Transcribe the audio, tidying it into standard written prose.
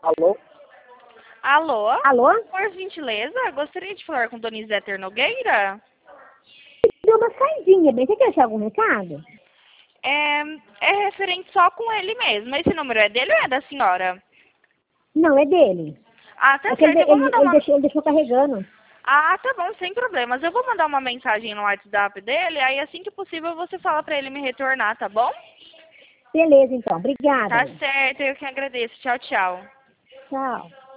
Alô? Alô? Alô? Por gentileza, gostaria de falar com Dona Iséter Nogueira? Deu uma saidinha, bem. Você quer deixar algum recado? É referente só com ele mesmo. Esse número é dele ou é da senhora? Não, é dele. Ah, tá É que certo. Eu vou mandar uma... ele deixou carregando. Ah, tá bom, sem problemas. Eu vou mandar uma mensagem no WhatsApp dele, aí assim que possível você fala pra ele me retornar, tá bom? Beleza, então. Obrigada. Tá certo, eu que agradeço. Tchau, tchau. Tchau.